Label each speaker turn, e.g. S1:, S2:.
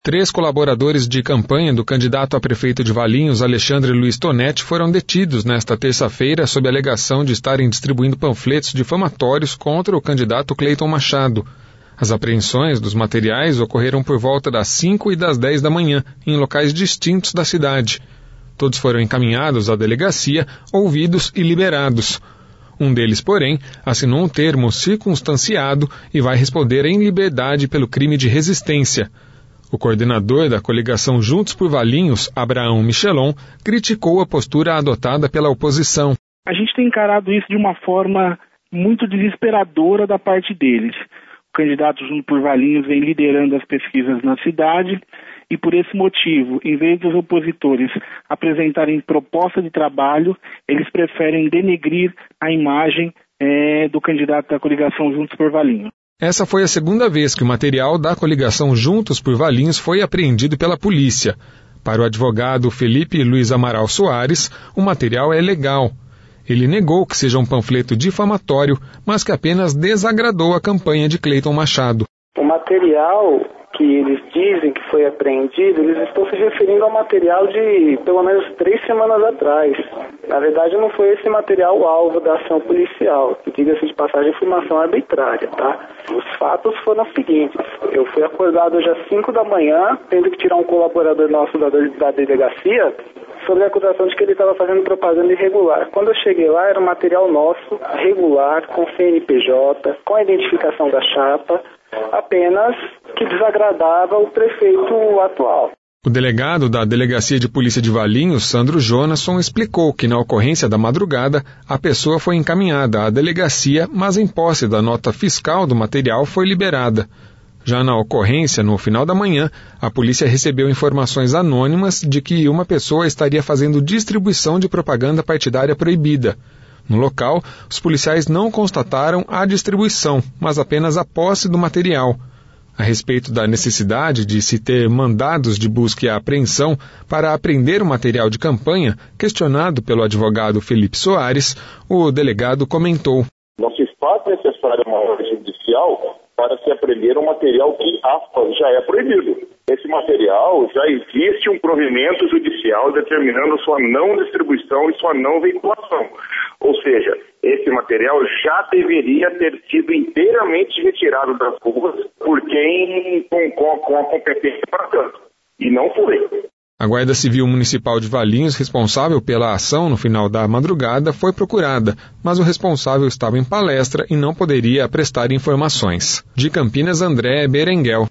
S1: 3 colaboradores de campanha do candidato a prefeito de Valinhos, Alexandre Luiz Tonetti, foram detidos nesta terça-feira sob a alegação de estarem distribuindo panfletos difamatórios contra o candidato Cleiton Machado. As apreensões dos materiais ocorreram por volta das 5 e das 10 da manhã, em locais distintos da cidade. Todos foram encaminhados à delegacia, ouvidos e liberados. Um deles, porém, assinou um termo circunstanciado e vai responder em liberdade pelo crime de resistência. O coordenador da coligação Juntos por Valinhos, Abraão Michelon, criticou a postura adotada pela oposição.
S2: A gente tem encarado isso de uma forma muito desesperadora da parte deles. O candidato Juntos por Valinhos vem liderando as pesquisas na cidade e, por esse motivo, em vez dos opositores apresentarem proposta de trabalho, eles preferem denegrir a imagem do candidato da coligação Juntos por Valinhos.
S1: Essa foi a segunda vez que o material da coligação Juntos por Valinhos foi apreendido pela polícia. Para o advogado Felipe Luiz Amaral Soares, o material é legal. Ele negou que seja um panfleto difamatório, mas que apenas desagradou a campanha de Cleiton Machado.
S3: O material que eles dizem que foi apreendido, eles estão se referindo ao material de pelo menos 3 semanas atrás. Na verdade, não foi esse material o alvo da ação policial, que, diga-se de passagem, informação arbitrária, tá? Os fatos foram os seguintes: eu fui acordado hoje às 5 da manhã, tendo que tirar um colaborador nosso da delegacia, sobre a acusação de que ele estava fazendo propaganda irregular. Quando eu cheguei lá, era um material nosso, regular, com CNPJ, com a identificação da chapa, apenas que desagradava o prefeito atual.
S1: O delegado da Delegacia de Polícia de Valinhos, Sandro Jonasson, explicou que na ocorrência da madrugada, a pessoa foi encaminhada à delegacia, mas em posse da nota fiscal do material foi liberada. Já na ocorrência, no final da manhã, a polícia recebeu informações anônimas de que uma pessoa estaria fazendo distribuição de propaganda partidária proibida. No local, os policiais não constataram a distribuição, mas apenas a posse do material. A respeito da necessidade de se ter mandados de busca e apreensão para apreender o material de campanha, questionado pelo advogado Felipe Soares, o delegado comentou:
S4: não se faz necessária uma ordem judicial para se apreender um material que, aspas, já é proibido. Esse material já existe um provimento judicial determinando sua não distribuição e sua não veiculação. Ou seja, esse material já deveria ter sido inteiramente retirado das ruas por quem com a competência para tanto. E não foi.
S1: A Guarda Civil Municipal de Valinhos, responsável pela ação no final da madrugada, foi procurada, mas o responsável estava em palestra e não poderia prestar informações. De Campinas, André Berenguel.